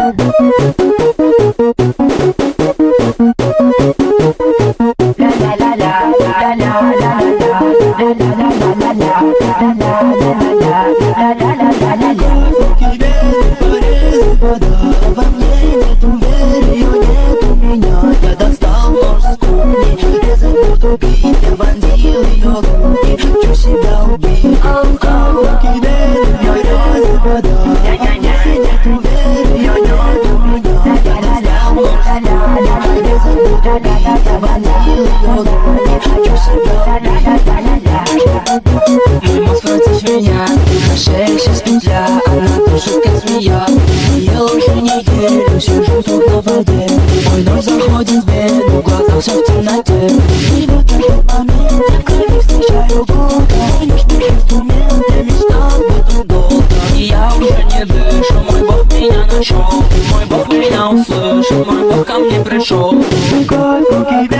Во мне нету веры, нету меня. Я достал нож с кухни, резать буду бить. Я вонзил ее руки, хочу себя убить. Я грязь и вода. Во мне нету веры, нету меня. Я достал нож с кухни, резать буду бить. Я вонзил ее руки, хочу себя убить. Мой мозг против меня, на шее сейчас петля, она душит как змея. Я уже не верю, сижу тут на воде. Мой нос заходит в вену, в глазах все в темноте. И в этот момент я в крови встречаю Бога. И лишь инструмент, я мечтал об этом долго. И я уже не дышу, мой Бог меня нашел. Мой Бог меня услышал, мой Бог ко мне пришел. Руки